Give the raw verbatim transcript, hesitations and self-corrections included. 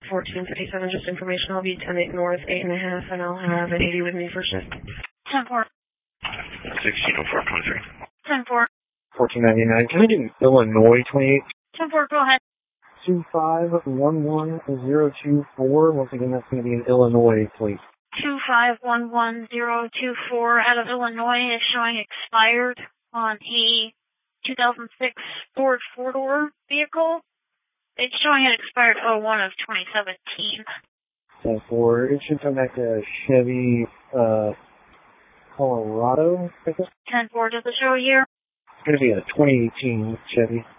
fourteen fifty-seven, just information. I'll be ten eight north, eight and a half, and I'll have an eighty with me for shift. ten four. sixteen oh four twenty-three. ten four. fourteen ninety-nine. Can I do Illinois twenty-eight? ten four, go ahead. two five one one zero two four. Once again, that's going to be in Illinois, please. two five one one zero two four out of Illinois is showing expired on a two thousand six Ford four-door vehicle. It's showing it expired oh one of twenty seventeen. ten four. It should come back to Chevy, uh, Colorado, I guess. ten four, does it show a year? It's going to be a twenty eighteen Chevy.